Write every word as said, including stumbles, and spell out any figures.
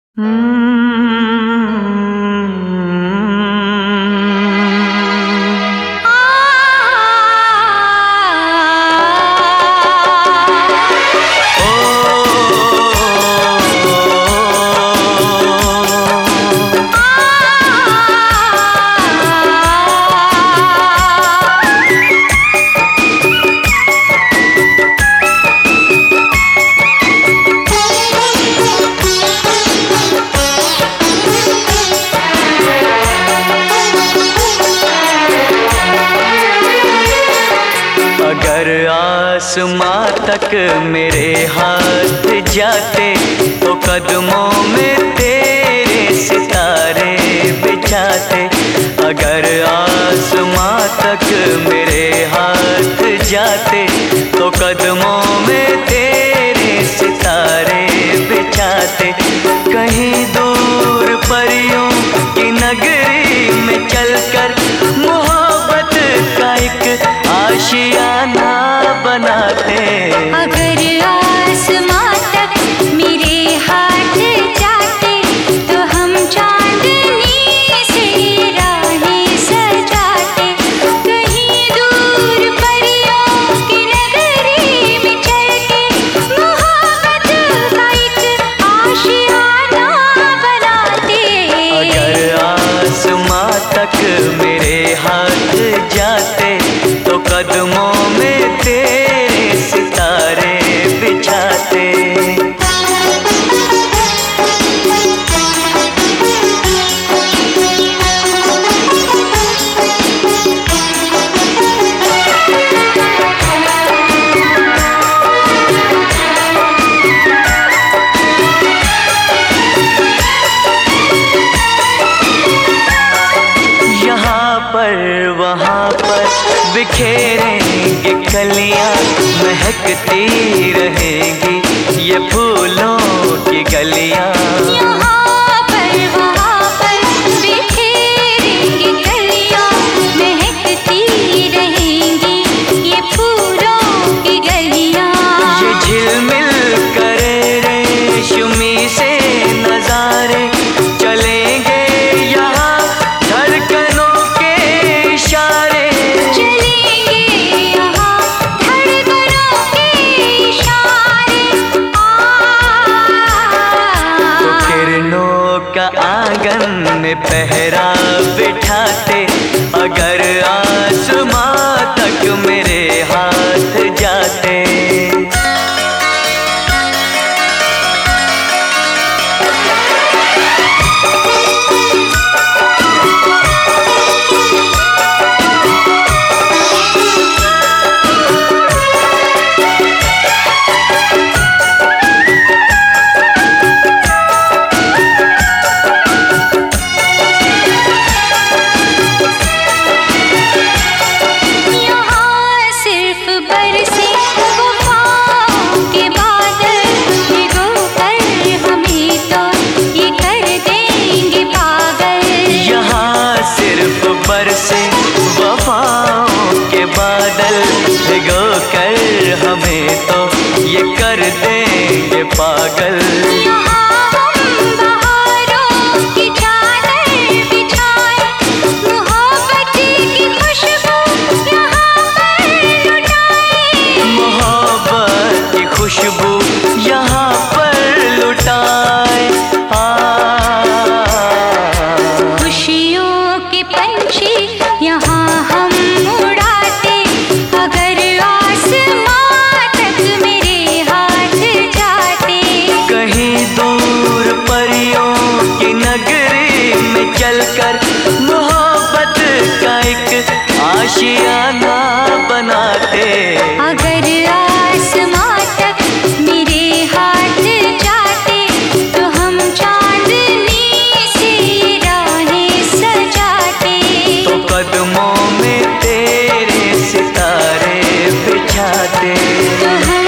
अगर आसमां तक मेरे हाथ जाते तो कदमों में तेरे सितारे बिछाते। अगर आसमां तक मेरे हाथ जाते तो कदमों में तेरे सितारे बिछाते। कहीं दूर परियों की नगरी में चलकर मोहब्बत का एक आशियाना बनाते। अगर आसमां तक मेरे हाथ जाते तो हम चांदनी से राहें सजाते। कहीं दूर परियों की नगरी में चलके मोहब्बत का एक आशियाना बनाते। अगर आसमां तक मेरे हाथ जाते तो कदमों में तेरे सितारे बिछाते। यहाँ पर वहाँ पर बिखेरेंगे कलियाँ, महकती रहेंगी ये फूलों की गलियाँ। यहाँ पर वहाँ पर बिखेरेंगे कलियाँ, महकती रहेंगी ये फूलों की गलियाँ। ये झिलमिल करे रेशमी से नजारे चलेंगे यहाँ धड़कनों के इशारे। चलेंगे यहाँ धड़कनों के इशारे। तो किरणों का आंगन में पहरा बिठाते। अगर आसमां तक मेरे हाथ जाते। बरसे वफाओं के बादल भिगो कर हमें तो ये कर देंगे पागल। मोहब्बत की खुशबू यहाँ पर लुटाए। खुशियों के पंछी यहाँ हम उड़ाते। अगर आसमां तक मेरे हाथ जाते। कहीं दूर परियों की नगरी में चलकर मोहब्बत का एक आशियाना बनाते। अगर आसमां तक मेरे हाथ जाते तो हम चांदनी से राहें सजाते। तो कदमों में तेरे सितारे बिछाते। तो